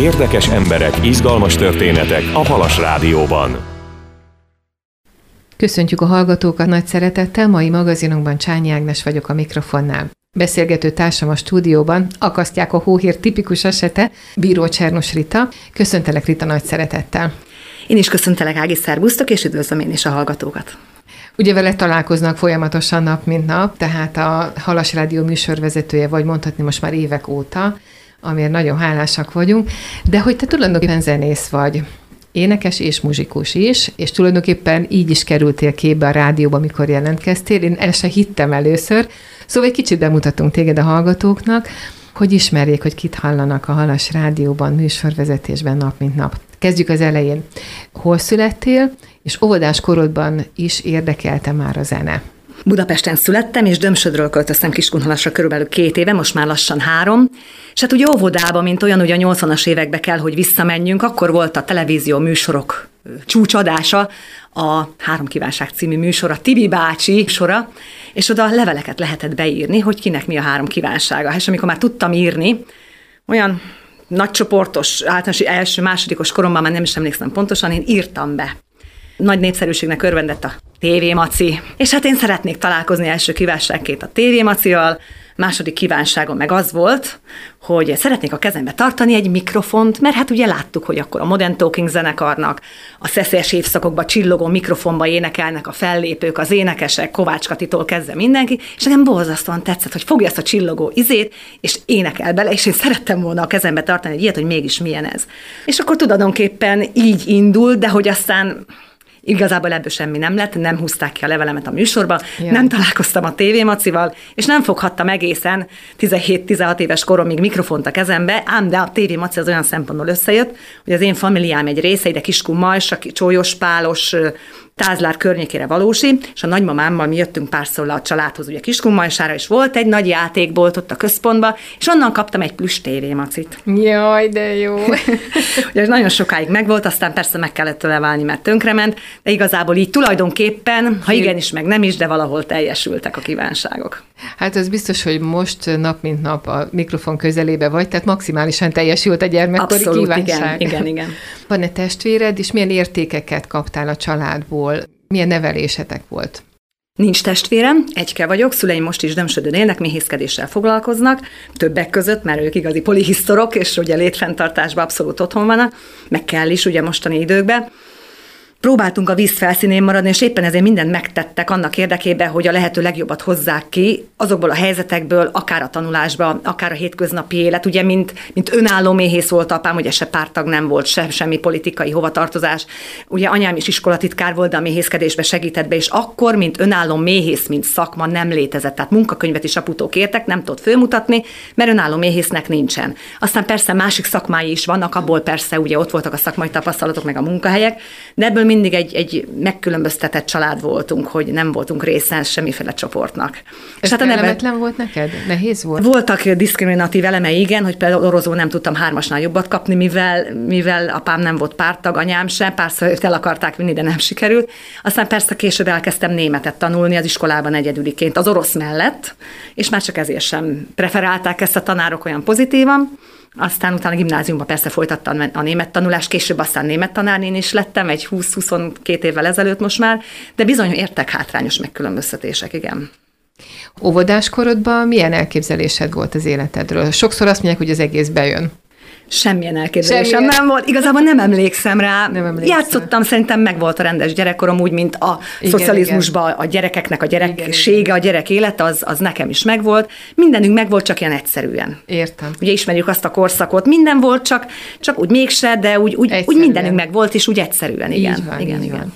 Érdekes emberek, izgalmas történetek a Halas Rádióban. Köszöntjük a hallgatókat nagy szeretettel, mai magazinunkban Csányi Ágnes vagyok a mikrofonnál. Beszélgető társam a stúdióban, akasztják a hóhér tipikus esete, Bíró Csernus Rita. Köszöntelek, Rita, nagy szeretettel. Én is köszöntelek, Ági, szervusztok, és üdvözlöm én is a hallgatókat. Ugye vele találkoznak folyamatosan nap, mint nap, tehát a Halas Rádió műsorvezetője vagy, mondhatni most már évek óta, amiért nagyon hálásak vagyunk, de hogy te tulajdonképpen zenész vagy, énekes és muzsikus is, és tulajdonképpen így is kerültél képbe a rádióba, amikor jelentkeztél. Én el se hittem először, szóval egy kicsit bemutatunk téged a hallgatóknak, hogy ismerjék, hogy kit hallanak a Halas Rádióban, műsorvezetésben nap, mint nap. Kezdjük az elején. Hol születtél, és óvodás korodban is érdekelte már a zene? Budapesten születtem, és Dömsödről költöztem Kiskunhalasra körülbelül 2 éve, most már lassan 3. És hát ugye óvodába, mint olyan, ugye a 80-as évekbe kell, hogy visszamenjünk, akkor volt a televízió műsorok csúcsadása, a 3 kívánság című műsor, a Tibi bácsi sora, és oda leveleket lehetett beírni, hogy kinek mi a 3 kívánsága. És amikor már tudtam írni, olyan nagycsoportos, általános első, másodikos koromban, már nem is emlékszem pontosan, én írtam be. Nagy népszerűségnek örvendett a TV Maci, és hát én szeretnék találkozni első kívánságként a TV Macival, második kívánságom meg az volt, hogy szeretnék a kezembe tartani egy mikrofont, mert hát ugye láttuk, hogy akkor a Modern Talking zenekarnak, a szeszélyes évszakokban csillogó mikrofonba énekelnek a fellépők, az énekesek, Kovács Katitól kezdve mindenki, és nekem borzasztóan tetszett, hogy fogja ezt a csillogó izét, és énekel bele, és én szerettem volna a kezembe tartani egy ilyet, hogy mégis milyen ez. És akkor tulajdonképpen így indul, de hogy aztán igazából ebből semmi nem lett, nem húzták ki a levelemet a műsorba, nem találkoztam a TV Macival, és nem foghattam egészen 17-16 éves koromig mikrofont a kezembe, ám de a TV Maci az olyan szempontból összejött, hogy az én familiám egy része ide Kiskunmajsa, Csólyospálos, Tázlár környékére valósi, és a nagymamámmal mi jöttünk párszor le a családhoz, ugye Kiskunmajsára, és volt egy nagy játékbolt ott a központba, és onnan kaptam egy plusz TV Macit. Jaj, de jó! Ugye nagyon sokáig megvolt, aztán persze meg kellett tőle válni, mert tönkrement, de igazából így tulajdonképpen, ha igenis, meg nem is, de valahol teljesültek a kívánságok. Hát az biztos, hogy most nap mint nap a mikrofon közelébe vagy, tehát maximálisan teljesült a gyermekkori abszolút, kívánság. Igen. Van-e testvéred, és milyen értékeket kaptál a családból? Milyen nevelésetek volt? Nincs testvérem, egyke vagyok, szüleim most is Dömsödön élnek, méhészkedéssel foglalkoznak, többek között, mert ők igazi polihisztorok, és ugye létfenntartásban abszolút otthon vannak, meg kell is ugye mostani időkben. Próbáltunk a víz felszínén maradni, és éppen ezért mindent megtettek annak érdekében, hogy a lehető legjobbat hozzák ki azokból a helyzetekből, akár a tanulásba, akár a hétköznapi élet. Ugye, mint önálló méhész volt apám, ugye se párttag nem volt, semmi politikai hovatartozás. Ugye anyám is iskolatitkár volt, de a méhészkedésbe segített be, és akkor, mint önálló méhész, mint szakma nem létezett. Tehát munkakönyvet is aputól kértek, nem tudott fölmutatni, mert önálló méhésznek nincsen. Aztán persze másik szakmái is vannak, abból persze ugye ott voltak a szakmai tapasztalatok, meg a munkahelyek, de ebből mindig egy megkülönböztetett család voltunk, hogy nem voltunk része semmiféle csoportnak. Ez hát kellemetlen volt neked? Nehéz volt? Voltak diszkriminatív elemei, igen, hogy például orozó nem tudtam 3-asnál jobbat kapni, mivel apám nem volt párttag, anyám sem, párszor el akarták vinni, de nem sikerült. Aztán persze később elkezdtem németet tanulni az iskolában egyedüliként, az orosz mellett, és már csak ezért sem preferálták ezt a tanárok olyan pozitívan. Aztán utána a gimnáziumban persze folytattam a német tanulást, később aztán német tanárnén is lettem, egy 20-22 évvel ezelőtt most már, de bizony értek hátrányos megkülönböztetések, igen. Óvodás korodban milyen elképzelésed volt az életedről? Sokszor azt mondják, hogy az egész bejön. Semmilyen elképzelésem nem volt. Igazából nem emlékszem rá. Játszottam, szerintem meg volt a rendes gyerekkorom, úgy, mint a szocializmusban a gyerekeknek a gyereksége, a gyerek élete, az nekem is megvolt. Mindenünk megvolt, csak ilyen egyszerűen. Értem. Ugye ismerjük azt a korszakot, minden volt, csak úgy mégse, de úgy mindenünk megvolt, és úgy egyszerűen, igen. Igen.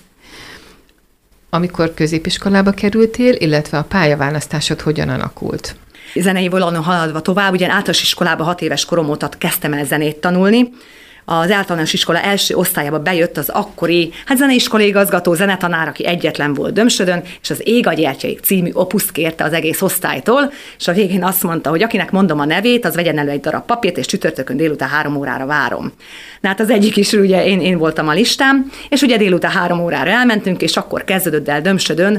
Amikor középiskolába kerültél, illetve a pályaválasztásod hogyan alakult? Zenei vonalon haladva tovább, ugye általános iskolába 6 éves korom óta kezdtem el zenét tanulni. Az általános iskola első osztályába bejött az akkori zeneiskolai igazgató, zenetanár, aki egyetlen volt Dömsödön, és az Ég a gyertyaik című opuszt kérte az egész osztálytól, és a végén azt mondta, hogy akinek mondom a nevét, az vegyen elő egy darab papírt, és csütörtökön délután 3 órára várom. Na hát az egyik is ugye én voltam a listám, és ugye délután 3 órára elmentünk, és akkor kezdődött el Dömsödön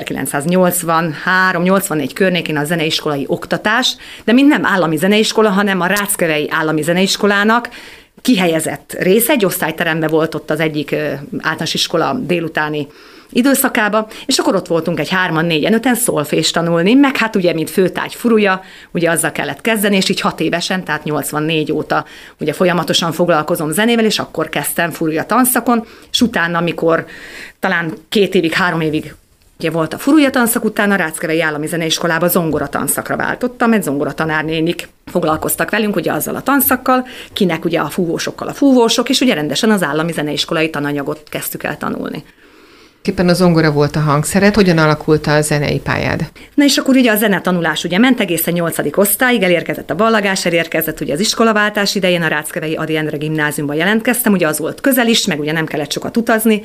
1983-84 környékén a zeneiskolai oktatás, de mind nem állami zeneiskola, hanem a Ráckevei állami zeneiskolának kihelyezett része, egy osztályteremben volt ott az egyik általános iskola délutáni időszakába, és akkor ott voltunk egy 3-an, 4-en, 5-en szolfést tanulni, meg hát ugye, mint főtárgy furúja, ugye azzal kellett kezdeni, és így 6 évesen, tehát 84 óta ugye folyamatosan foglalkozom zenével, és akkor kezdtem furúja tanszakon, és utána, amikor talán 2 évig, 3 évig ugye volt a furúja tanszak, utána a Ráckevei Állami Zeneiskolába zongora tanszakra váltottam, egy zongora tanárnénik foglalkoztak velünk ugye azzal a tanszakkal, kinek ugye a fúvósokkal a fúvósok, és ugye rendesen az állami zeneiskolai tananyagot kezdtük el tanulni. Éppen a zongora volt a hangszered, hogyan alakult a zenei pályád? Na és akkor ugye a zenetanulás ugye ment egészen 8. osztályig, elérkezett a ballagás, elérkezett ugye az iskolaváltás idején, a Ráckevei Ady Endre gimnáziumban jelentkeztem, ugye az volt közel is, meg ugye nem kellett sokat utazni.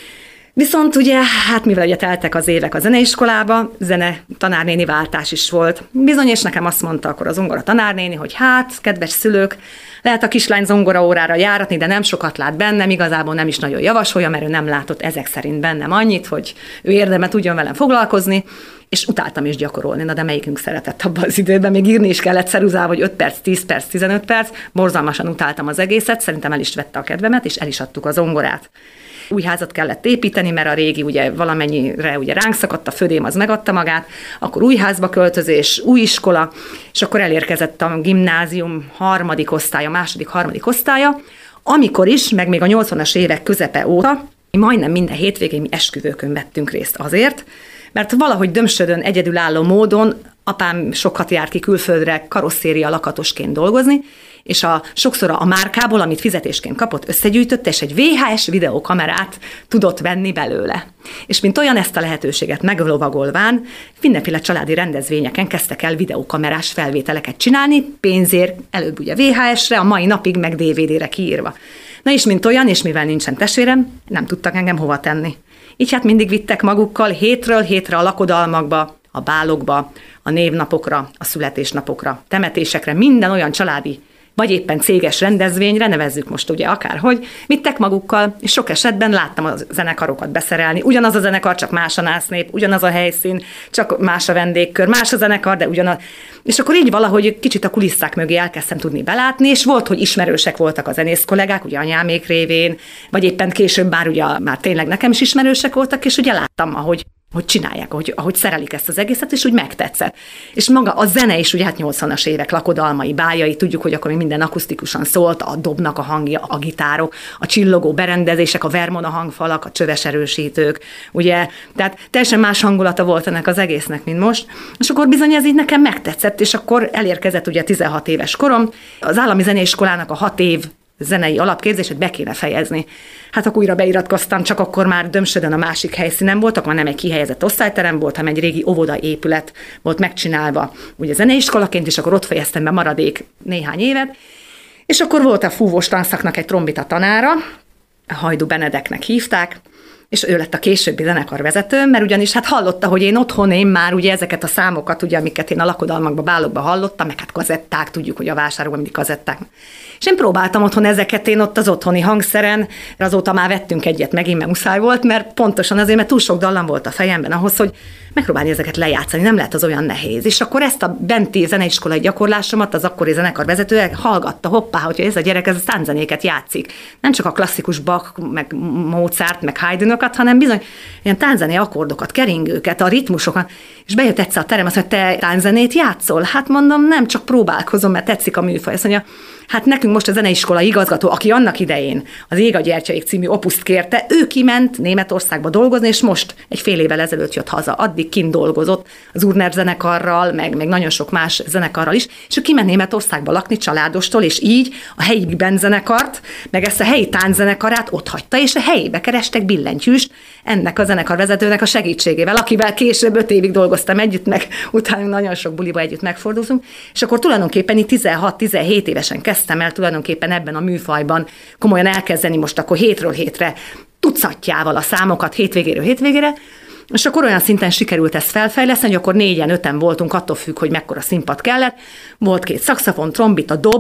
Viszont ugye, hát mivel ugye teltek az évek a zeneiskolába, zene tanárnéni váltás is volt. Bizony, és nekem azt mondta akkor a zongora tanárnéni, hogy hát, kedves szülők, lehet a kislány zongora órára járatni, de nem sokat lát bennem, igazából nem is nagyon javasolja, mert ő nem látott ezek szerint bennem annyit, hogy ő érdemben tudjon velem foglalkozni, és utáltam is gyakorolni, na de melyikünk szeretett abban az időben, még írni is kellett ceruzával, hogy 5 perc, 10 perc, 15 perc, borzalmasan utáltam az egészet, szerintem el is vette a kedvemet, és el is adtuk a zongorát. Új házat kellett építeni, mert a régi ugye valamennyire ugye ránk szakadt, a födém az megadta magát, akkor új házba költözés, új iskola, és akkor elérkezett a gimnázium 3. osztálya, 2.-3. osztálya, amikor is, meg még a 80-as évek közepe óta, majdnem minden hétvégén mi esküvőkön vettünk részt azért, mert valahogy Dömsödön egyedülálló módon apám sokat járt ki külföldre karosszéria lakatosként dolgozni, és sokszor a márkából, amit fizetésként kapott, összegyűjtötte, és egy VHS videókamerát tudott venni belőle. És mint olyan ezt a lehetőséget meglovagolván, mindenféle családi rendezvényeken kezdtek el videókamerás felvételeket csinálni, pénzért, előbb ugye VHS-re, a mai napig meg DVD-re kiírva. Na és mint olyan, és mivel nincsen testvérem, nem tudtak engem hova tenni. Így hát mindig vittek magukkal hétről hétre a lakodalmakba, a bálokba, a névnapokra, a születésnapokra, temetésekre, minden olyan családi vagy éppen céges rendezvényre, nevezzük most ugye akárhogy, vittek magukkal, és sok esetben láttam a zenekarokat beszerelni. Ugyanaz a zenekar, csak más a násznép, ugyanaz a helyszín, csak más a vendégkör, más a zenekar, de ugyanaz. És akkor így valahogy kicsit a kulisszák mögé elkezdtem tudni belátni, és volt, hogy ismerősek voltak a zenész kollégák, ugye anyámék révén, vagy éppen később már tényleg nekem is ismerősek voltak, és ugye láttam, hogy csinálják, ahogy szerelik ezt az egészet, és úgy megtetszett. És maga a zene is, ugye hát 80-as évek lakodalmai, bájai, tudjuk, hogy akkor még minden akusztikusan szólt, a dobnak a hangja, a gitárok, a csillogó berendezések, a Vermona hangfalak, a csöves erősítők, ugye, tehát teljesen más hangulata volt ennek az egésznek, mint most. És akkor bizony ez így nekem megtetszett, és akkor elérkezett ugye 16 éves korom, az állami zeneiskolának a 6 év zenei alapképzését be kéne fejezni. Hát akkor újra beiratkoztam, csak akkor már Dömsödön a másik helyszínen volt, akkor nem egy kihelyezett osztályterem volt, hanem egy régi óvoda épület volt megcsinálva, ugye zeneiskolaként, és akkor ott fejeztem be maradék néhány évet. És akkor volt a fúvós tanszaknak egy trombita tanára, Hajdú Benedeknek hívták, és ő lett a későbbi zenekarvezetőm, mert ugyanis hát hallotta, hogy én már ugye ezeket a számokat, ugye, amiket én a lakodalmakba, bálokba hallottam, meg hát kazetták, tudjuk, hogy a vásárokban mindig kazetták. És én próbáltam otthon ezeket, én ott az otthoni hangszeren, azóta már vettünk egyet megint, mert muszáj volt, mert pontosan azért, mert túl sok dallam volt a fejemben ahhoz, hogy megpróbálni ezeket lejátszani, nem lehet az olyan nehéz. És akkor ezt a benti zeneiskolai gyakorlásomat az akkori zenekarvezető hallgatta, hoppá, hogy ez a gyerek ez a tánzenéket játszik. Nem csak a klasszikus Bach, meg Mozart, meg Haydnokat, hanem bizony ilyen tánzené akkordokat, keringőket, a ritmusokat. És bejött egyszer a terem, azt mondja, te tánzenét játszol? Hát mondom, nem, csak próbálkozom, mert tetszik a műfaj. Azt mondja, hát nekünk most a zeneiskola igazgató, aki annak idején az Ég a gyertyaik című opuszt kérte, ő kiment Németországba dolgozni, és most egy fél évvel ezelőtt jött haza. Addig kint dolgozott az Urner zenekarral, meg nagyon sok más zenekarral is, és ő kiment Németországba lakni családostól, és így a helyi band zenekart, meg ezt a helyi tánczenekarát ott hagyta, és a helyébe kerestek billentyűst ennek a zenekarvezetőnek a segítségével, akivel később 5 évig dolgoztam együtt, meg utána nagyon sok buliba együtt megfordultunk, és akkor tulajdonképpen itt 16-17 évesen kezdtem el tulajdonképpen ebben a műfajban komolyan elkezdeni most akkor hétről hétre tucatjával a számokat hétvégéről hétvégére, és akkor olyan szinten sikerült ezt felfejleszteni, hogy akkor 4-en, 5-en voltunk, attól függ, hogy mekkora színpad kellett. Volt 2 szaxofon, trombita, dob,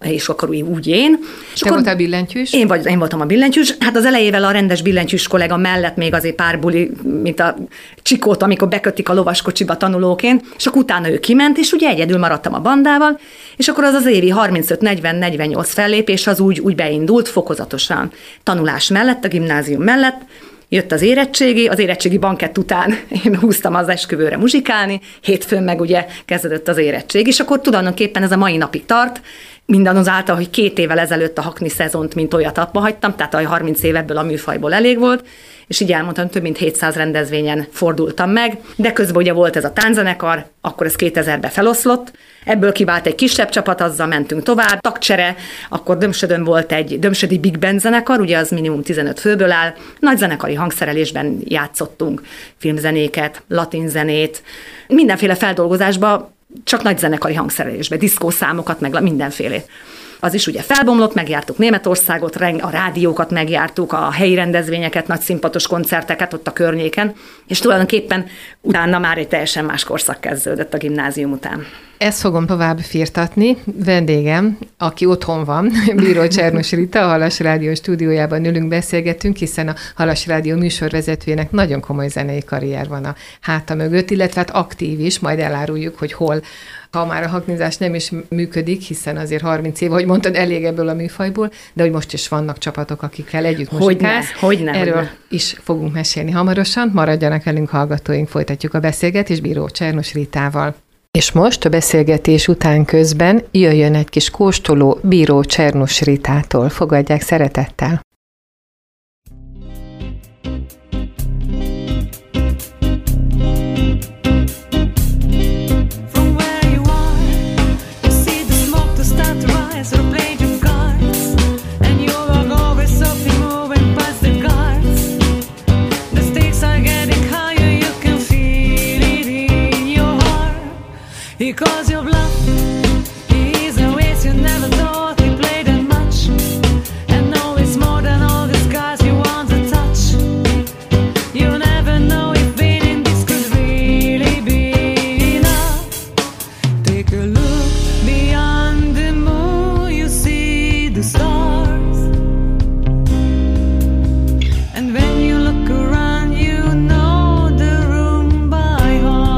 és akkor úgy én. Te voltál billentyűs? Én voltam a billentyűs. Hát az elejével a rendes billentyűs kollega mellett még azért pár buli, mint a Csikót, amikor bekötik a lovaskocsiba tanulóként, és akkor utána ő kiment, és ugye egyedül maradtam a bandával, és akkor az évi 35-40-48 fellépés az úgy beindult fokozatosan. Tanulás mellett, a gimnázium mellett, jött az érettségi bankett után én húztam az esküvőre muzsikálni, hétfőn meg ugye kezdődött az érettség, és akkor tulajdonképpen ez a mai napig tart, mindazáltal, hogy 2 évvel ezelőtt a Hackney szezont, mint olyat abba hagytam, tehát a 30 év ebből a műfajból elég volt, és így elmondtam, több mint 700 rendezvényen fordultam meg, de közben ugye volt ez a tánczenekar, akkor ez 2000-ben feloszlott, ebből kivált egy kisebb csapat, azzal mentünk tovább, tagcsere, akkor Dömsödön volt egy Dömsödi Big Band zenekar, ugye az minimum 15 főből áll, nagy zenekari hangszerelésben játszottunk filmzenéket, latinzenét, mindenféle feldolgozásba, csak nagy zenekari hangszerelésbe, diszkószámokat, meg mindenfélét. Az is ugye felbomlott, megjártuk Németországot, a rádiókat megjártuk, a helyi rendezvényeket, nagy színpados koncerteket ott a környéken, és tulajdonképpen utána már egy teljesen más korszak kezdődött a gimnázium után. Ezt fogom tovább firtatni. Vendégem, aki otthon van, Bíró Csernos Rita, a Halas Rádió stúdiójában ülünk, beszélgetünk, hiszen a Halas Rádió műsorvezetőjének nagyon komoly zenei karrier van a háta mögött, illetve hát aktív is, majd eláruljuk, hogy hol, ha már a hacknizás nem is működik, hiszen azért 30 év, ahogy mondtad, elég ebből a műfajból, de hogy most is vannak csapatok, akikkel együtt muzsikálsz. Erről is fogunk mesélni hamarosan. Maradjanak velünk, hallgatóink, folytatjuk a beszélgetést Bíró Csernos Ritával. És most a beszélgetés után közben jöjjön egy kis kóstoló Bíró Csernos Ritától. Fogadják szeretettel! Because your bluff is a waste you never thought we played that much, and now it's more than all the guys you want to touch. You never know if being in this could really be enough. Take a look beyond the moon, you see the stars, and when you look around you know the room by heart.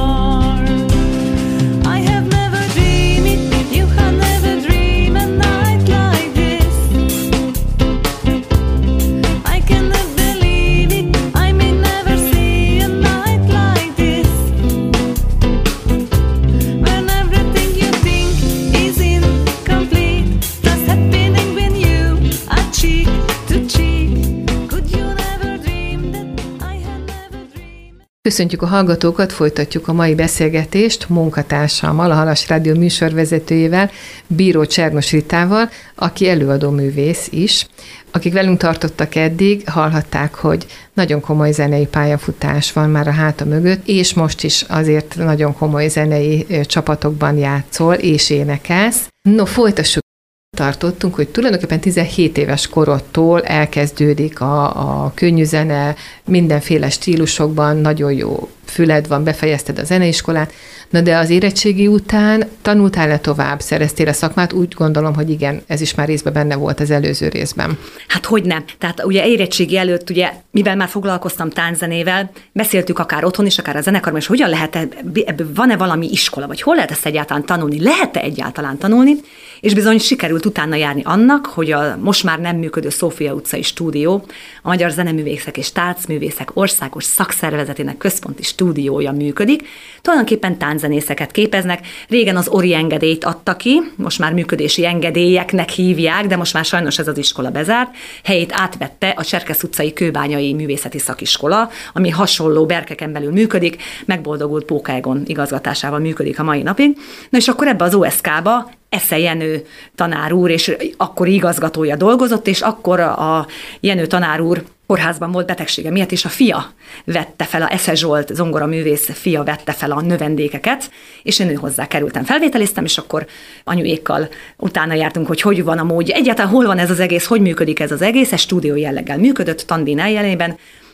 Köszöntjük a hallgatókat, folytatjuk a mai beszélgetést munkatársammal, a Halas Rádió műsorvezetőjével, Bíró Csernos Ritával, aki előadó művész is. Akik velünk tartottak eddig, hallhatták, hogy nagyon komoly zenei pályafutás van már a háta mögött, és most is azért nagyon komoly zenei csapatokban játszol és énekelsz. No, folytassuk. Tartottunk, hogy tulajdonképpen 17 éves korodtól elkezdődik a könnyű zene, mindenféle stílusokban, nagyon jó füled van, befejezted a zeneiskolát, na de az érettségi után tanultál-e tovább, szereztél a szakmát? Úgy gondolom, hogy igen, ez is már részben benne volt az előző részben. Hát hogy nem. Tehát ugye érettségi előtt, ugye, mivel már foglalkoztam tánczenével, beszéltük akár otthon is, akár a zenekarban, és hogyan lehet ebből van-e valami iskola, vagy hol lehet ezt egyáltalán tanulni, lehet-e egyáltalán tanulni, és bizony sikerült utána járni annak, hogy a most már nem működő Szófia utcai stúdió, a Magyar Zeneművészek és Táncművészek Országos Szakszervezetének központi stúdiója működik. Tulajdonképpen tánczenészeket képeznek. Régen az ORI engedélyt adta ki, most már működési engedélyeknek hívják, de most már sajnos ez az iskola bezárt. Helyét átvette a Cserkesz utcai Kőbányai Művészeti Szakiskola, ami hasonló berkeken belül működik, megboldogult Póka Egon igazgatásával működik a mai napig. Na és akkor ebbe az OSK-ba Esze Jenő tanár úr, és akkori igazgatója dolgozott, és akkor a Jenő tanár úr kórházban volt betegsége miatt, és a fia vette fel, a Esze Zsolt zongoraművész fia vette fel a növendékeket, és én hozzá kerültem, felvételiztem, és akkor anyujékkal utána jártunk, hogy van a módja, egyáltalán hol van ez az egész, hogy működik ez az egész, ez stúdió jelleggel működött, Tandin eljelében,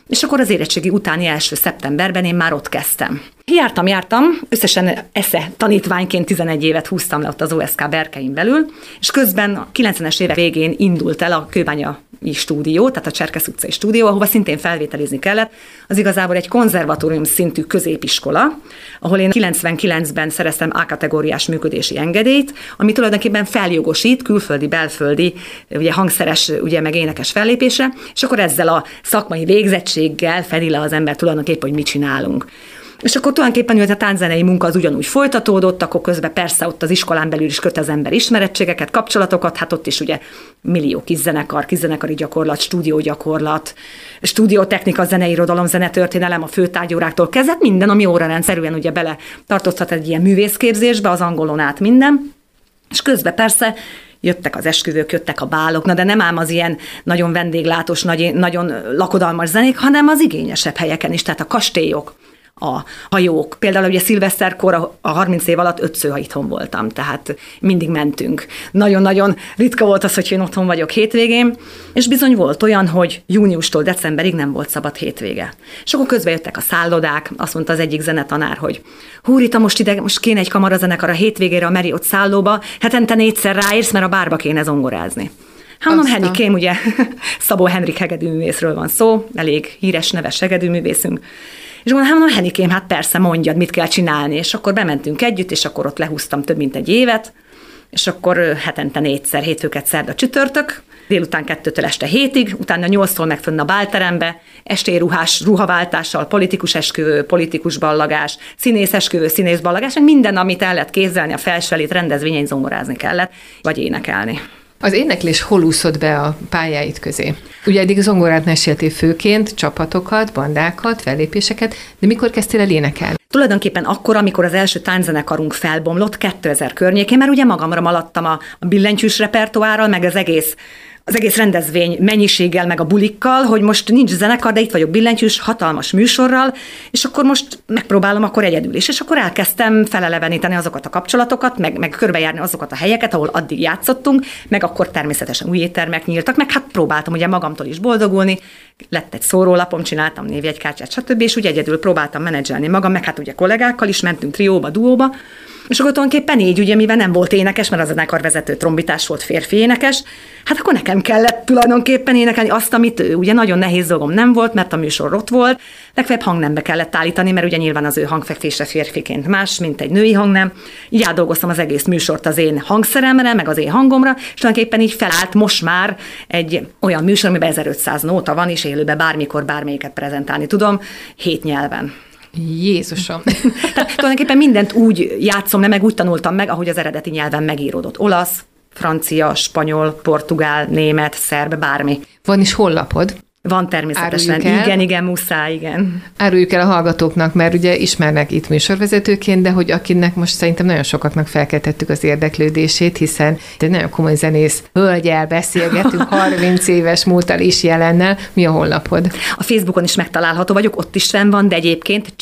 és akkor az érettségi utáni első szeptemberben én már ott kezdtem. Jártam, összesen esze tanítványként 11 évet húztam le ott az OSK berkein belül, és közben a 90-es évek végén indult el a kőbányai stúdió, tehát a Cserkesz utcai stúdió, ahova szintén felvételizni kellett. Az igazából egy konzervatórium szintű középiskola, ahol én 99-ben szereztem A-kategóriás működési engedélyt, ami tulajdonképpen feljogosít külföldi, belföldi, ugye hangszeres, ugye meg énekes fellépésre, és akkor ezzel a szakmai végzettséggel fedi le az ember tulajdonképpen, hogy mit csinálunk. És akkor tulajdonképpen a tánczenei munka az ugyanúgy folytatódott, akkor közben persze ott az iskolán belül is köt az ember ismerettségeket, kapcsolatokat, hát ott is ugye millió kis zenekar, kiszenekari gyakorlat, stúdiógyakorlat, stúdiótechnika, zeneirodalom, zenetörténelem, a főtárgyóráktól kezdett, minden, ami órarendszerűen ugye bele tartozhat egy ilyen művészképzésbe, az angolon át minden, és közben persze jöttek az esküvők, jöttek a bálok, de nem ám az ilyen nagyon vendéglátós, nagyon lakodalmas zenék, hanem az igényesebb helyeken is, tehát a kastélyok, a hajók. Például ugye szilveszterkor a 30 év alatt 5-ször itthon voltam, tehát mindig mentünk. Nagyon-nagyon ritka volt az, hogy én otthon vagyok hétvégén, és bizony volt olyan, hogy júniustól decemberig nem volt szabad hétvége. És akkor közben jöttek a szállodák, azt mondta az egyik zenetanár, hogy hú, Rita, most kéne egy kamarazenekar a hétvégére a Marriott szállóba, hetente 4-szer ráérsz, mert a bárba kéne zongorázni. Hát mondom, Henrikém, ugye Szabó Henrik hegedűművészről van szó, elég híres, neves hegedűművészünk. És mondom, Henrikém, hát persze, mondjad, mit kell csinálni. És akkor bementünk együtt, és akkor ott lehúztam több mint egy évet, és akkor hetente 4-szer, hétfőket, szerda, csütörtök, délután 2-től este 7-ig, utána 8-tól meg fönn a bálterembe, estély ruhaváltással, politikus esküvő, politikus ballagás, színész esküvő, színész ballagás, minden, amit el lehet képzelni, a felsőelét rendezvényen zongorázni kellett, vagy énekelni. Az éneklés hol úszott be a pályáid közé? Ugye eddig zongorát meséltél főként, csapatokat, bandákat, fellépéseket, de mikor kezdtél el énekelni? Tulajdonképpen akkor, amikor az első tánczenekarunk felbomlott 2000 környékén, mert ugye magamra maladtam a billentyűs repertoárral, meg az egész rendezvény mennyiséggel, meg a bulikkal, hogy most nincs zenekar, de itt vagyok billentyűs, hatalmas műsorral, és akkor most megpróbálom akkor egyedül is. És akkor elkezdtem feleleveníteni azokat a kapcsolatokat, meg körbejárni azokat a helyeket, ahol addig játszottunk, meg akkor természetesen új éttermek nyíltak, meg hát próbáltam ugye magamtól is boldogulni, lett egy szórólapom, csináltam névjegykártyát, stb. És úgy egyedül próbáltam menedzselni magam, meg hát ugye kollégákkal is mentünk trióba, duóba, és akkor tulajdonképpen így, ugye, mivel nem volt énekes, mert az a zenekarvezető trombitás volt, férfi énekes, hát akkor nekem kellett tulajdonképpen énekelni azt, amit ugye nagyon nehéz dolgom nem volt, mert a műsor ott volt, legfeljebb hangnembe kellett állítani, mert ugye nyilván az ő hangfekvése férfiként más, mint egy női hangnem. Így átdolgoztam az egész műsort az én hangszeremre, meg az én hangomra, és tulajdonképpen így felállt most már egy olyan műsor, amiben 1500 nóta van, és élőben bármikor bármelyiket prezentálni tudom, 7 nyelven. Jézusom! Tehát tulajdonképpen mindent úgy játszom, meg úgy tanultam meg, ahogy az eredeti nyelven megíródott. Olasz, francia, spanyol, portugál, német, szerb, bármi. Van is honlapod? Van természetesen. Igen, muszáj, igen. Áruljuk el a hallgatóknak, mert ugye ismernek itt műsorvezetőként, de hogy akinek most szerintem nagyon sokaknak felkeltettük az érdeklődését, hiszen egy nagyon komoly zenész hölgyel beszélgetünk, 30 éves múlttal is jelennel. Mi a honlapod? A Facebookon is megtalálható vagyok, ott is fenn van, de egyébként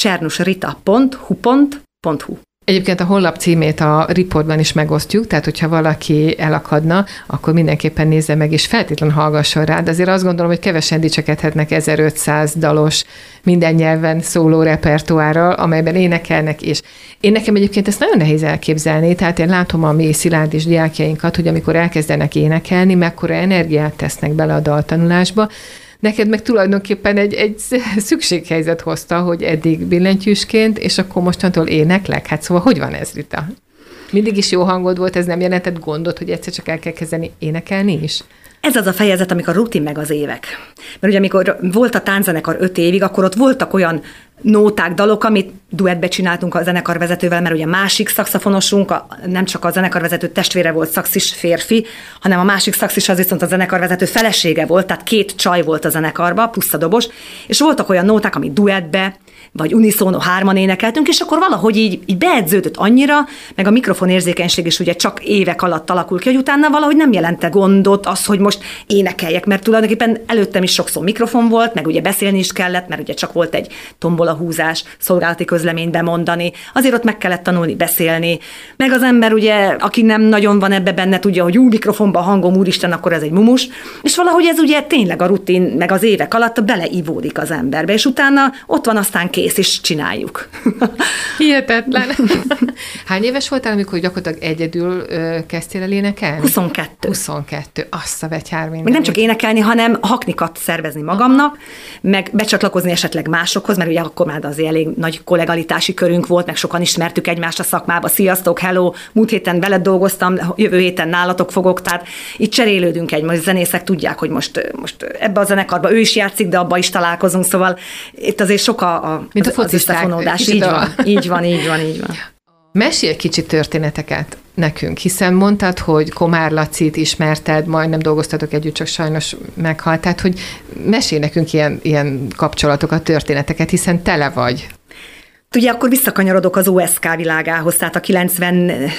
czernusrita.hu. Egyébként a honlap címét a riportban is megosztjuk, tehát hogyha valaki elakadna, akkor mindenképpen nézze meg, és feltétlenül hallgasson rá. De azért azt gondolom, hogy kevesen dicsekedhetnek 1500 dalos, minden nyelven szóló repertoárral, amelyben énekelnek, és én nekem egyébként ezt nagyon nehéz elképzelni, tehát én látom a mi szilárdis diákjainkat, hogy amikor elkezdenek énekelni, mekkora energiát tesznek bele a daltanulásba. Neked meg tulajdonképpen egy szükséghelyzet hozta, hogy eddig billentyűsként, és akkor mostantól éneklek? Hát szóval hogy van ez, Rita? Mindig is jó hangod volt, ez nem jelentett gondot, hogy egyszer csak el kell kezdeni énekelni is? Ez az a fejezet, amikor a rutin meg az évek. Mert ugye amikor volt a tánczenekar 5 évig, akkor ott voltak olyan nóták, dalok, amit duettbe csináltunk a zenekarvezetővel, mert ugye másik szaxofonosunk, nem csak a zenekarvezető testvére volt szaxis férfi, hanem a másik szaxis az viszont a zenekarvezető felesége volt, tehát 2 csaj volt a zenekarba, plusz a dobos, és voltak olyan nóták, amit duettbe, vagy uniszóno 3-an énekeltünk, és akkor valahogy így beedződött annyira, meg a mikrofonérzékenység is ugye csak évek alatt alakul ki, hogy utána valahogy nem jelente gondot az, hogy most énekeljek, mert tulajdonképpen előttem is sokszor mikrofon volt, meg ugye beszélni is kellett, mert ugye csak volt egy tombolahúzás, szolgálati közleményt bemondani, azért ott meg kellett tanulni beszélni, meg az ember ugye, aki nem nagyon van ebbe benne, tudja, hogy mikrofonban hangom, úristen, akkor ez egy mumus, és valahogy ez ugye tényleg a rutin, meg az évek alatt beleivódik az emberbe, és utána ott van, aztán kész, és csináljuk. Hihetetlen. Hány éves voltál, amikor gyakorlatilag egyedül kezdtél el énekelni? 22. Azt a vetyár minden. Még nem csak énekelni, hanem haknikat szervezni magamnak, meg becsatlakozni esetleg másokhoz, mert ugye akkor már azért elég nagy kollegalitási körünk volt, meg sokan ismertük egymást a szakmába. Sziasztok, hello, múlt héten veled dolgoztam, jövő héten nálatok fogok, tehát itt cserélődünk egymást, zenészek tudják, hogy most ebbe a zenekarba ő is játszik, de abba is találkozunk, szóval itt azért sok az összefonódás. Így van. Mesélj egy kicsit történeteket nekünk, hiszen mondtad, hogy Komár Lacit ismerted, majdnem dolgoztatok együtt, csak sajnos meghalt, tehát hogy mesélj nekünk ilyen kapcsolatokat, történeteket, hiszen tele vagy. Ugye akkor visszakanyarodok az OSK világához, tehát a 96-tól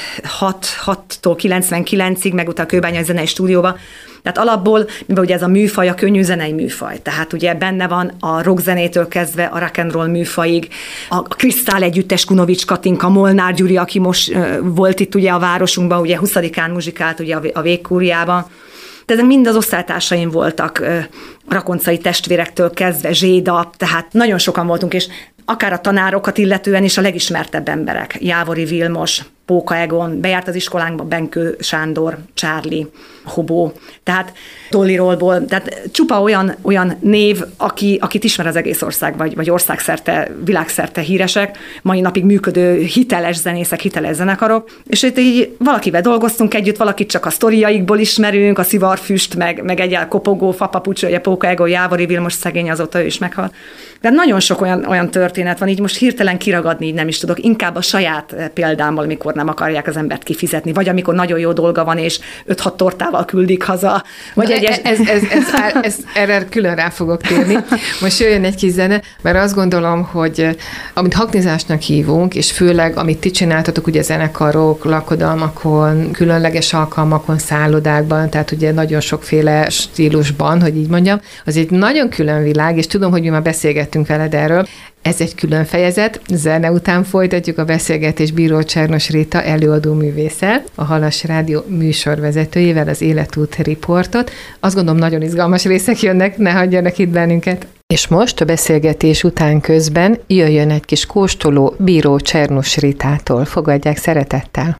99-ig, meg utána a Kőbányai Zenei Stúdióba. Tehát alapból, mivel ugye ez a műfaj, a könnyű zenei műfaj, tehát ugye benne van a rockzenétől kezdve a rock and roll műfajig, a Krisztál együttes, Kunovics Katinka, Molnár Gyuri, aki most volt itt ugye a városunkban, ugye 20-án muzsikált ugye a Végkúriában. De ezek mind az osztálytársaim voltak, rakoncai testvérektől kezdve, Zséda, tehát nagyon sokan voltunk, és akár a tanárokat illetően is a legismertebb emberek. Jávori Vilmos, Póka Egon, bejárt az iskolánkba Benkő Sándor, Csárli, Hobó, tehát Dollirolból, tehát csupa olyan név, akit ismer az egész ország, vagy országszerte, világszerte híresek, mai napig működő hiteles zenészek, hiteles zenekarok, és itt így valakivel dolgoztunk együtt, valakit csak a sztoriaikból ismerünk, a Szivarfüst, meg egyáltalán Kopogó, Fapapucs, ugye Póka Egon, Jávori Vilmos, szegény, azóta ő is meghalt. De nagyon sok olyan történet van, így most hirtelen kiragadni így nem is tudok, inkább a saját példámmal, mikor nem akarják az embert kifizetni, vagy amikor nagyon jó dolga van, és 5-6 tortával küldik haza. Vagy erre külön rá fogok térni. Most jöjjön egy kis zene, mert azt gondolom, hogy amit haknizásnak hívunk, és főleg amit ti csináltatok, ugye zenekarok, lakodalmakon, különleges alkalmakon, szállodákban, tehát ugye nagyon sokféle stílusban, hogy így mondjam, az egy nagyon külön világ, és tudom, hogy mi már beszélgettünk veled erről. Ez egy külön fejezet, zene után folytatjuk a beszélgetést Bíró Csernos Rita előadó művésszel, a Halas Rádió műsorvezetőjével, az Életút riportot. Azt gondolom, nagyon izgalmas részek jönnek, ne hagyjanak itt bennünket. És most a beszélgetés után közben jöjjön egy kis kóstoló Bíró Csernos Ritától. Fogadják szeretettel!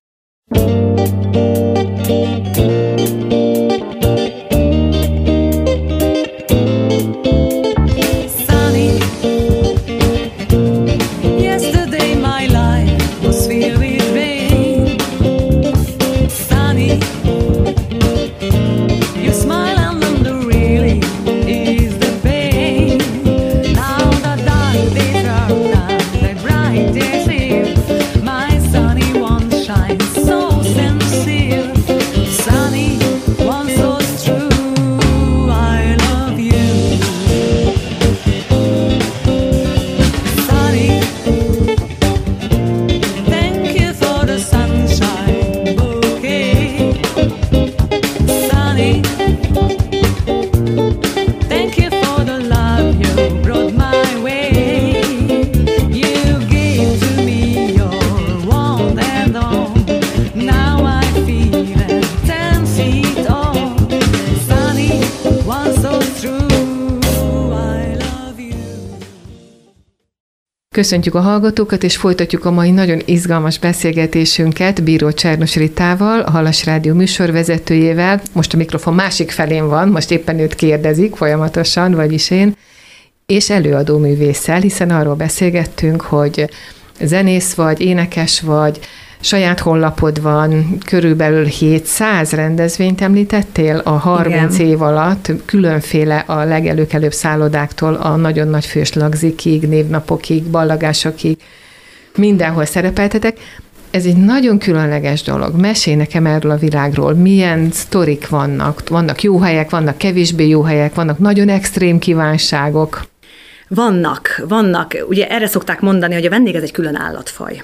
Köszöntjük a hallgatókat, és folytatjuk a mai nagyon izgalmas beszélgetésünket Bíró Csernos Ritával, a Halas Rádió műsorvezetőjével. Most a mikrofon másik felén van, most éppen őt kérdezik folyamatosan, vagyis én, és előadó művésszel, hiszen arról beszélgettünk, hogy zenész vagy, énekes vagy, saját honlapod van, körülbelül 700 rendezvényt említettél a 30 Igen. év alatt, különféle a legelőkelőbb szállodáktól a nagyon nagy főslagzikig, névnapokig, ballagásokig, mindenhol szerepeltetek. Ez egy nagyon különleges dolog. Mesélj nekem erről a világról. Milyen sztorik vannak? Vannak jó helyek, vannak kevésbé jó helyek, vannak nagyon extrém kívánságok. Vannak. Ugye erre szokták mondani, hogy a vendég ez egy külön állatfaj.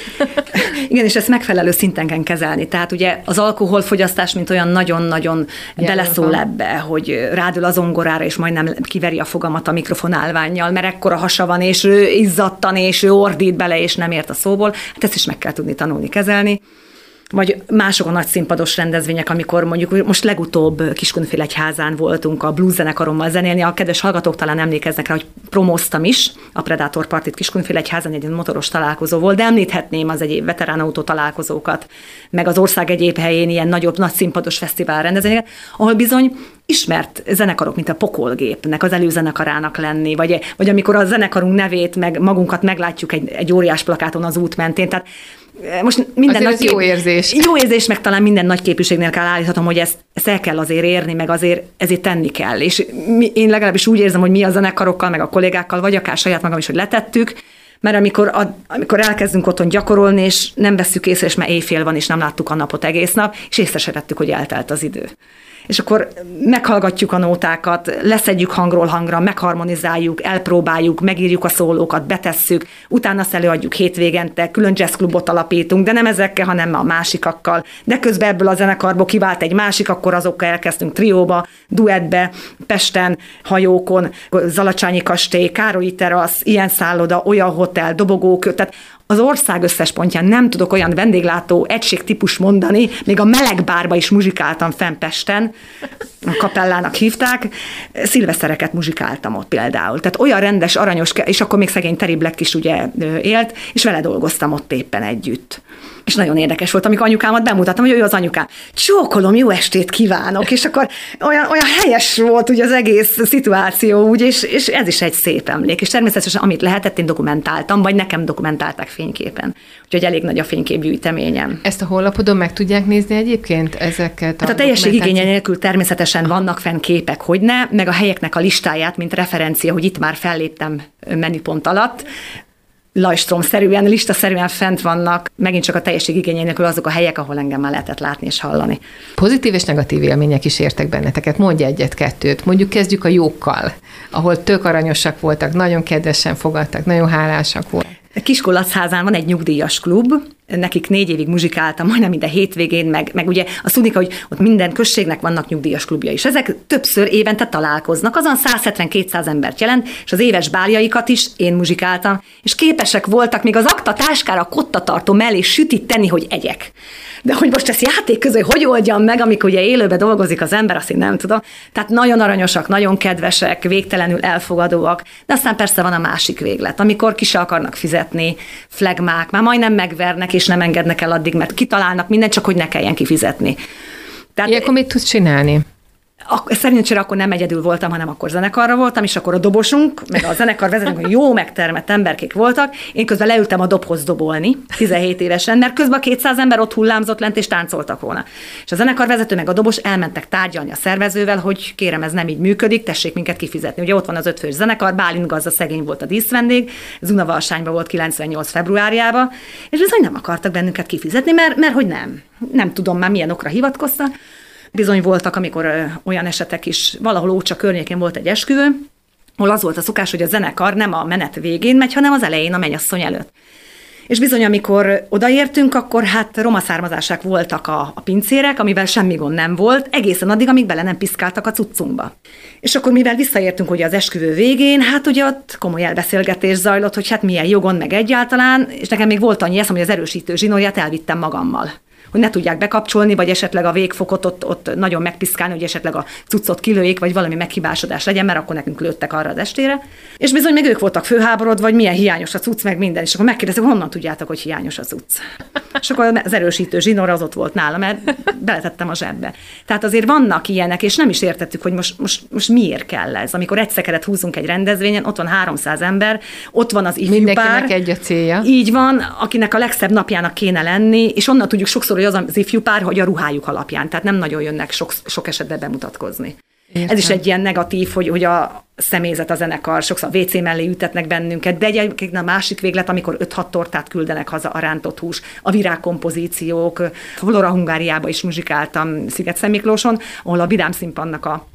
Igen, és ezt megfelelő szinten kell kezelni. Tehát ugye az alkoholfogyasztás, mint olyan nagyon-nagyon beleszól ebbe, hogy rádül az zongorára, és majdnem kiveri a fogamat a mikrofonálvánnyal, mert ekkora hasa van, és ő izzadtan, és ő ordít bele, és nem ért a szóból. Hát ezt is meg kell tudni tanulni kezelni. Vagy mások a nagy színpados rendezvények, amikor mondjuk most legutóbb Kiskunfélegyházán voltunk a blues zenekarommal zenélni, a kedves hallgatók talán emlékeznek rá, hogy promóztam is a Predator Partit Kiskunfélegyházán, egy motoros találkozó volt, de említhetném az egyéb veteránautó találkozókat, meg az ország egyéb helyén ilyen nagyobb, nagy színpados fesztivál rendezvényeket, ahol bizony ismert zenekarok, mint a Pokolgépnek, az előzenekarának lenni, vagy amikor a zenekarunk nevét, meg magunkat meglátjuk egy óriás plakáton az út mentén. Tehát most minden nagy jó érzés. Jó érzés, meg talán minden nagy képviségnél kell állíthatom, hogy ezt el kell azért érni, meg azért ezért tenni kell. És én legalábbis úgy érzem, hogy mi a zenekarokkal, meg a kollégákkal, vagy akár saját magam is, hogy letettük, mert amikor elkezdünk otthon gyakorolni, és nem vesszük észre, és már éjfél van, és nem láttuk a napot egész nap, és észre se vettük, hogy eltelt az idő. És akkor meghallgatjuk a nótákat, leszedjük hangról hangra, megharmonizáljuk, elpróbáljuk, megírjuk a szólókat, betesszük, utána azt előadjuk hétvégente, külön jazzklubot alapítunk, de nem ezekkel, hanem a másikakkal. De közben ebből a zenekarból kivált egy másik, akkor azokkal elkezdtünk trióba, duettbe, Pesten, hajókon, Zalacsányi kastély, Károlyi terasz, ilyen szálloda, olyan hotel, dobogók, tehát az ország összes pontján nem tudok olyan vendéglátó egységtípus mondani, még a melegbárba is muzsikáltam fenn Pesten, a kapellának hívták, szilvesztereket muzsikáltam ott például. Tehát olyan rendes, aranyos, és akkor még szegény Terry Black is ugye élt, és vele dolgoztam ott éppen együtt. És nagyon érdekes volt, amikor anyukámat bemutattam, hogy ő az anyukám. Csókolom, jó estét kívánok, és akkor olyan helyes volt ugye az egész szituáció, úgy, és ez is egy szép emlék. És természetesen, amit lehetett, én dokumentáltam, vagy nekem dokumentálták fényképen. Úgyhogy elég nagy a fényképgyűjteményem. Ezt a honlapodon meg tudják nézni egyébként ezeket a teljesség igénye nélkül természetesen vannak fenn képek, hogy ne, meg a helyeknek a listáját, mint referencia, hogy itt már felléptem menüpont alatt, Lajstrom-szerűen, listaszerűen fent vannak, megint csak a teljesség igényénekül azok a helyek, ahol engem már lehetett látni és hallani. Pozitív és negatív élmények is értek benneteket. Mondj egyet-kettőt. Mondjuk kezdjük a jókkal, ahol tök aranyosak voltak, nagyon kedvesen fogadtak, nagyon hálásak voltak. Kiskolacházán van egy nyugdíjas klub, nekik 4 évig muzsikáltam, majdnem minden hétvégén, meg ugye azt tudni, hogy ott minden községnek vannak nyugdíjas klubja is. Ezek többször évente találkoznak, azon 170-200 embert jelent, és az éves báljaikat is én muzsikáltam, és képesek voltak még az akta táskára a kottatartó mellé sütit tenni, hogy egyek. De hogy most ezt játék közül hogy oldjam meg, amikor ugye élőben dolgozik az ember, azt én nem tudom. Tehát nagyon aranyosak, nagyon kedvesek, végtelenül elfogadóak, de aztán persze van a másik véglet, amikor ki se akarnak fizetni, flegmák, már majdnem megvernek, és nem engednek el addig, mert kitalálnak mindent, csak hogy ne kelljen kifizetni. Tehát, ilyenkor mit tudsz csinálni? Szerencsére akkor nem egyedül voltam, hanem akkor zenekarra voltam, és akkor a dobosunk, meg a zenekar vezetőnk, hogy jó megtermett emberkék voltak. Én közben leültem a dobhoz dobolni, 17 évesen, mert közben a 200 ember ott hullámzott lent, és táncoltak volna. És a zenekar vezető meg a dobos elmentek tárgyalni a szervezővel, hogy kérem, ez nem így működik, tessék minket kifizetni. Ugye ott van az 5 fős zenekar, Bálint Gazda szegény volt a díszvendég, Zunavalsányban volt 98 februárjában, és bizony nem akartak bennünket kifizetni, mert hogy nem tudom már milyen okra hivatkoztak. Bizony voltak, amikor olyan esetek is, valahol Ócsa környékén volt egy esküvő, ahol az volt a szokás, hogy a zenekar nem a menet végén megy, hanem az elején a mennyasszony előtt. És bizony, amikor odaértünk, akkor hát roma származásák voltak a pincérek, amivel semmi gond nem volt, egészen addig, amíg bele nem piszkáltak a cuccunkba. És akkor mivel visszaértünk ugye az esküvő végén, hát ugye ott komoly elbeszélgetés zajlott, hogy hát milyen jogon meg egyáltalán, és nekem még volt annyi eszem, hogy az erősítő zsinórját elvittem magammal, hogy ne tudják bekapcsolni, vagy esetleg a végfokot ott nagyon megpiszkálni, hogy esetleg a cuccot kilőjék, vagy valami meghibásodás legyen, mert akkor nekünk lőttek arra az estére. És bizony még ők voltak főháborodva, vagy milyen hiányos a cucc, meg minden. És akkor megkérdezek, honnan tudjátok, hogy hiányos a cucc. És akkor az erősítő zsinór az ott volt nálam, mert beletettem a zsebbe. Tehát azért vannak ilyenek, és nem is értettük, hogy most miért kell ez. Amikor egy szekeret húzunk egy rendezvényen, ott van 300 ember, ott van az ifjú pár. Mindenkinek egy a célja. Így van, akinek a legszebb napjának kéne lenni, és onnan tudjuk sokszor, hogy az ifjú pár, hogy a ruhájuk alapján. Tehát nem nagyon jönnek sok esetben bemutatkozni. Értem. Ez is egy ilyen negatív, hogy a személyzet, a zenekar sokszor WC mellé ütetnek bennünket, de egyébként a másik véglet, amikor 5-6 tortát küldenek haza, a rántott hús, a virágkompozíciók. Flora Hungáriába is muzsikáltam Sziget-Szentmiklóson, ahol a Vidám Színpadnak a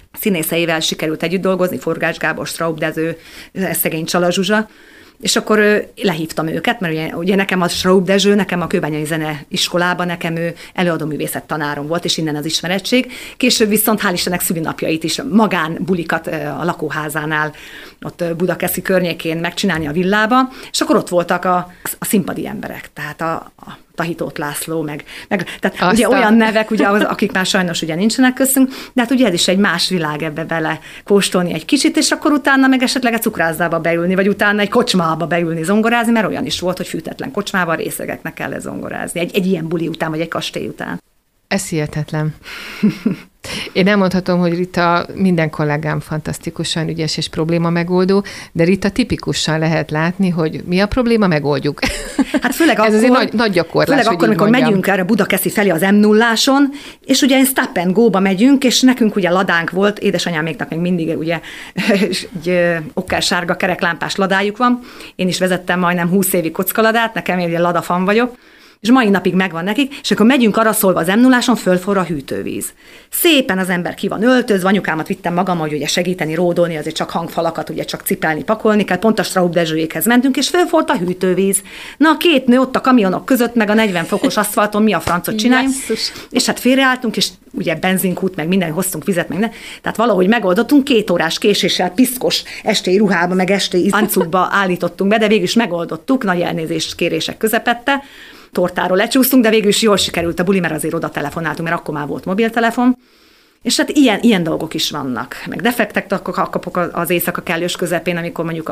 színészeivel sikerült együtt dolgozni, Forgács Gábor, Straub Dezső, szegény Csala Zsuzsa, és akkor lehívtam őket, mert ugye nekem a Straub Dezső, nekem a Kőbányai Zeneiskolában, nekem ő előadóművészet tanárom volt, és innen az ismerettség. Később viszont hál' Istennek szülinapjait is, magánbulikat a lakóházánál, ott Budakeszi környékén megcsinálni a villába, és akkor ott voltak a színpadi emberek, tehát a Tahitót László, meg tehát ugye olyan nevek, ugye, akik már sajnos ugye nincsenek köztünk, de hát ugye ez is egy más világ, ebbe bele kóstolni egy kicsit, és akkor utána meg esetleg egy cukrászdába beülni, vagy utána egy kocsmába beülni zongorázni, mert olyan is volt, hogy fűtetlen kocsmában részegeknek kellett zongorázni, egy ilyen buli után, vagy egy kastély után. Ez hihetetlen. Én elmondhatom, hogy Rita minden kollégám fantasztikusan ügyes és probléma megoldó, de Rita tipikusan lehet látni, hogy mi a probléma, megoldjuk. Hát főleg ez akkor, azért nagy gyakorlás, főleg akkor, amikor megyünk erre Budakeszi felé az M0-áson, és ugye Stop and Go-ba megyünk, és nekünk ugye ladánk volt, édesanyáméknak még mindig ugye egy okkás-sárga kereklámpás ladájuk van. Én is vezettem majdnem 20 évig kockaladát, nekem egy ladafan vagyok, és mai napig megvan nekik, és akkor megyünk araszolva az M0-áson, fölforr a hűtővíz. Szépen az ember ki van öltözve, anyukámat vittem magammal, hogy ugye segíteni, ródolni, azért csak hangfalakat, ugye csak cipelni, pakolni kell, pont a Straub Dezsőjékhez mentünk, és fölforrt a hűtővíz. Na, a két nő ott a kamionok között, meg a 40 fokos aszfalton, mi a francot csináljunk? Jesszus. És hát félreálltunk, és ugye benzinkút, meg minden, hoztunk vizet, meg minden. Tehát valahogy megoldottunk, 2 órás késéssel, piszkos estély ruhába, meg estély ancukba állítottunk be, de végül is megoldottuk, nagy elnézést kérések közepette. Tortáról lecsúsztunk, de végül is jól sikerült a buli, mert azért oda telefonáltunk, mert akkor már volt mobiltelefon. És hát ilyen dolgok is vannak. Meg defektek akkor kapok az éjszaka kellős közepén, amikor mondjuk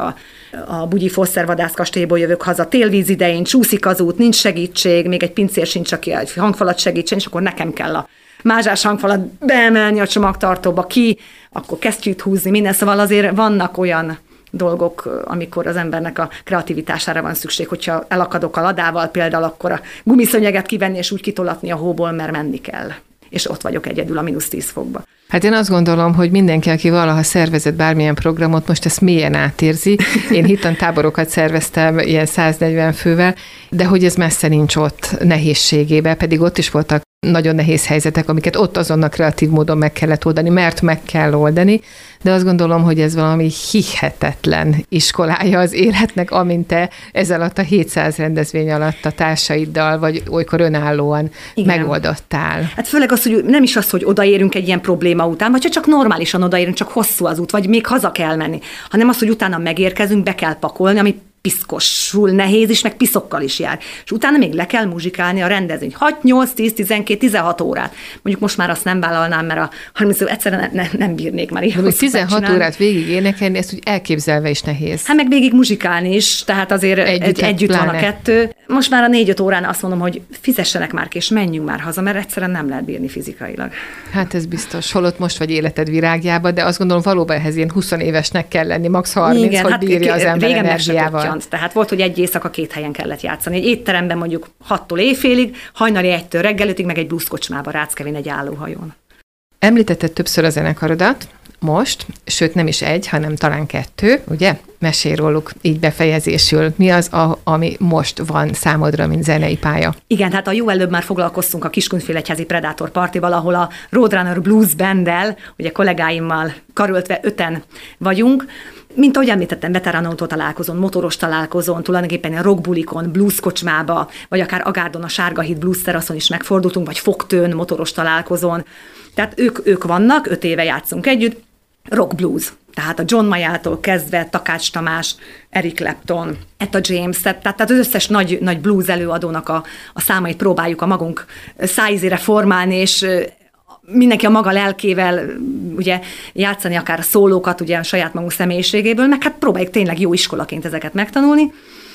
a Bugyi Fosszer kastélyból jövök haza télvíz idején, csúszik az út, nincs segítség, még egy pincér sincs, aki egy hangfalat segítsen, és akkor nekem kell a mázsás hangfalat beemelni a csomagtartóba ki, akkor kesztyűt húzni, minden. Szóval azért vannak olyan dolgok, amikor az embernek a kreativitására van szükség, hogyha elakadok a ladával például, akkor a gumiszönyeget kivenni és úgy kitolatni a hóból, mert menni kell. És ott vagyok egyedül a -10 fokba. Hát én azt gondolom, hogy mindenki, aki valaha szervezett bármilyen programot, most ezt mélyen átérzi. Én hittan táborokat szerveztem ilyen 140 fővel, de hogy ez messze nincs ott nehézségében, pedig ott is voltak nagyon nehéz helyzetek, amiket ott azonnal kreatív módon meg kellett oldani, mert meg kell oldani, de azt gondolom, hogy ez valami hihetetlen iskolája az életnek, amint te ez alatt a 700 rendezvény alatt a társaiddal, vagy olykor önállóan megoldottál. Hát főleg az, hogy nem is az, hogy odaérünk egy ilyen probléma után, vagy csak normálisan odaérünk, csak hosszú az út, vagy még haza kell menni, hanem az, hogy utána megérkezünk, be kell pakolni, ami piszkosul nehéz is, meg piszokkal is jár. És utána még le kell muzsikálni a rendezvény. 6, 8, 10, 12, 16 órát. Mondjuk most már azt nem vállalnám, mert a 30 év egyszerűen nem bírnék már ilyen. 16 órát végig énekelni, ezt úgy elképzelve is nehéz. Hát meg végig muzsikálni is, tehát azért együtt van a kettő. Most már a 4-5 órán azt mondom, hogy fizessenek már ki, és menjünk már haza, mert egyszerűen nem lehet bírni fizikailag. Hát ez biztos. Holott most vagy életed virágjába, de azt gondolom valóban ehhez ilyen 20 évesnek kell lenni, max 30, igen, hogy bírja az ember energiával. Tehát volt, hogy egy éjszaka 2 helyen kellett játszani. Egy étteremben mondjuk 6-tól éjfélig, hajnali 1-től reggelőtig, meg egy blueszkocsmába Ráckevén egy állóhajón. Említetted többször a zenekarodat, most, sőt nem is egy, hanem talán 2, ugye? Mesélj róluk így befejezésül. Mi az, ami most van számodra, mint zenei pálya? Igen, hát a jó előbb már foglalkoztunk a Kiskunfélegyházi Predator Partival, ahol a Roadrunner Blues Banddel, ugye kollégáimmal karöltve 5-en vagyunk. Mint ahogy említettem, veteránautó találkozón, motoros találkozón, tulajdonképpen a rockbulikon, blueskocsmába, vagy akár Agárdon a Sárga Híd blues teraszon is megfordultunk, vagy Fogtőn, motoros találkozón. Tehát ők vannak, 5 éve játszunk együtt, rock blues. Tehát a John Mayától kezdve Takács Tamás, Eric Clapton, Etta James, tehát az összes nagy blues előadónak a számait próbáljuk a magunk szájízére formálni, és mindenki a maga lelkével ugye játszani akár a szólókat, ugye a saját magunk személyiségéből, meg hát próbáljuk tényleg jó iskolaként ezeket megtanulni.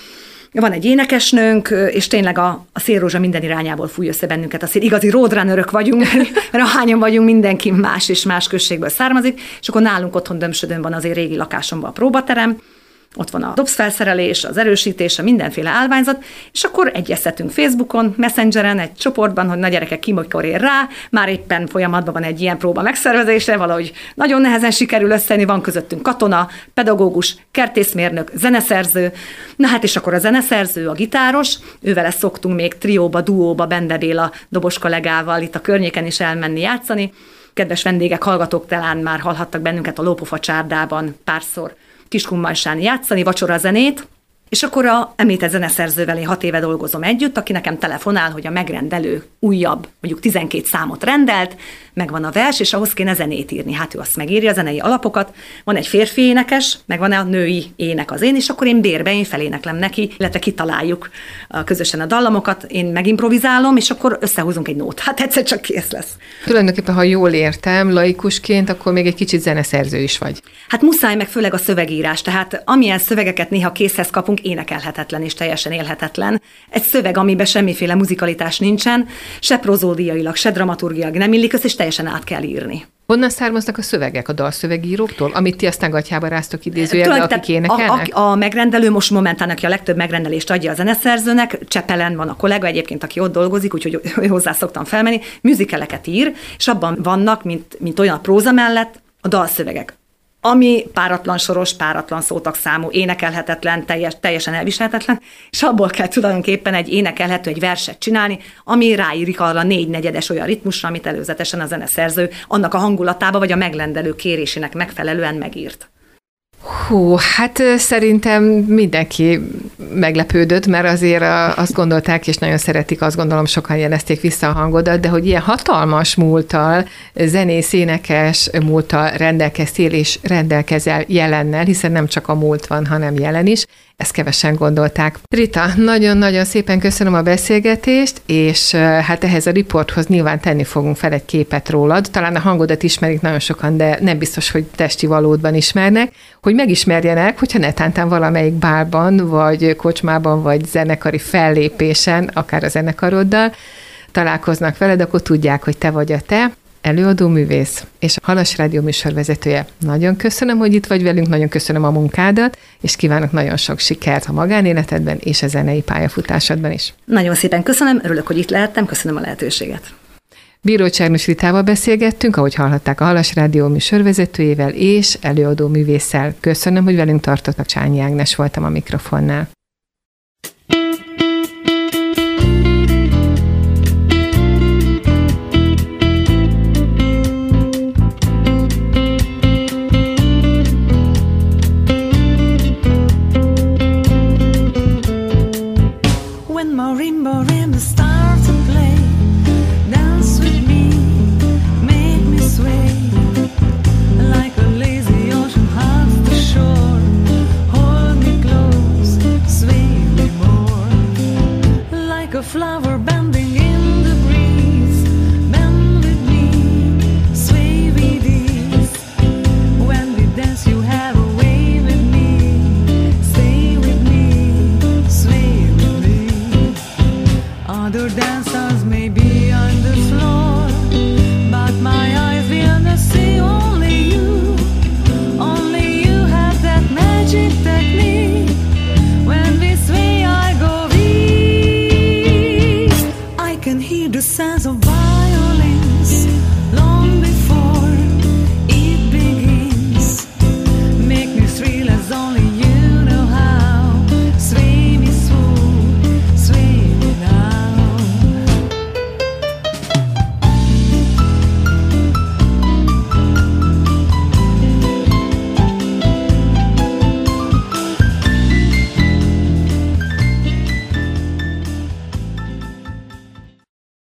Van egy énekesnőnk, és tényleg a szélrózsa minden irányából fúj össze bennünket. Azért igazi roadrunnerök vagyunk, mert ahányan vagyunk, mindenki más és más községből származik, és akkor nálunk otthon Dömsödön van azért régi lakásomban a próbaterem, ott van a dobszfelszerelés, az erősítés, a mindenféle állványzat, és akkor egyeztetünk Facebookon, Messengeren, egy csoportban, hogy na gyerekek, ki mikor ér rá, már éppen folyamatban van egy ilyen próba megszervezése, valahogy nagyon nehezen sikerül összejönni, van közöttünk katona, pedagógus, kertészmérnök, zeneszerző, na hát és akkor a zeneszerző, a gitáros, ővele szoktunk még trióba, duóba, Bende Béla dobos kollégával itt a környéken is elmenni játszani, kedves vendégek, hallgatók talán már hallhattak bennünket a Lópofa csárdában párszor Kiskunmalsán játszani, vacsorazenét, és akkor a említett zeneszerzővel én 6 éve dolgozom együtt, aki nekem telefonál, hogy a megrendelő újabb, mondjuk 12 számot rendelt, megvan a vers, és ahhoz kéne zenét írni. Hát ő azt megírja, a zenei alapokat, van egy férfi énekes, meg van a női ének az én, és akkor én feléneklem neki, illetve kitaláljuk közösen a dallamokat, én megimprovizálom, és akkor összehúzunk egy nótát, egyszer csak kész lesz. Tulajdonképpen, ha jól értem, laikusként, akkor még egy kicsit zeneszerző is vagy. Hát muszáj, meg főleg a szövegírás, tehát amilyen szövegeket néha készhez kapunk, énekelhetetlen és teljesen élhetetlen. Egy szöveg, amiben semmiféle muzikalitás nincsen, se prozódiailag, se dramaturgiailag nem illik össze, és teljesen át kell írni. Honnan származnak a szövegek? A dalszövegíróktól? Amit ti aztán gatyába ráztok idézőjelben, akik énekelnek? A megrendelő most momentán, aki a legtöbb megrendelést adja a zeneszerzőnek, Csepelen van a kollega egyébként, aki ott dolgozik, úgyhogy hozzá szoktam felmenni, musicaleket ír, és abban vannak, mint olyan próza mellett, a dalszövegek. Ami páratlan soros, páratlan szótagszámú, énekelhetetlen, teljesen elviselhetetlen, és abból kell tulajdonképpen egy énekelhető, egy verset csinálni, ami ráírik arra a 4/4 olyan ritmusra, amit előzetesen a zeneszerző annak a hangulatába, vagy a megrendelő kérésének megfelelően megírt. Hú, hát szerintem mindenki meglepődött, mert azért azt gondolták, és nagyon szeretik, azt gondolom, sokan jelezték vissza a hangodat, de hogy ilyen hatalmas múlttal, zenész, énekes múlttal rendelkeztél és rendelkezel jelennel, hiszen nem csak a múlt van, hanem jelen is. Ezt kevesen gondolták. Rita, nagyon-nagyon szépen köszönöm a beszélgetést, és hát ehhez a riporthoz nyilván tenni fogunk fel egy képet rólad. Talán a hangodat ismerik nagyon sokan, de nem biztos, hogy testi valódban ismernek, hogy megismerjenek, hogyha netántán valamelyik bárban, vagy kocsmában, vagy zenekari fellépésen, akár a zenekaroddal találkoznak veled, akkor tudják, hogy te vagy a te, előadó művész és a Halas Rádió műsorvezetője. Nagyon köszönöm, hogy itt vagy velünk, nagyon köszönöm a munkádat, és kívánok nagyon sok sikert a magánéletedben és a zenei pályafutásodban is. Nagyon szépen köszönöm, örülök, hogy itt lehettem, köszönöm a lehetőséget. Bíró Csernusz Ritával beszélgettünk, ahogy hallhatták, a Halas Rádió műsorvezetőjével és előadó művésszel. Köszönöm, hogy velünk tartottak. Csányi Ágnes voltam a mikrofonnál. Flower bending in the breeze, bend with me, sway with ease. When we dance, you have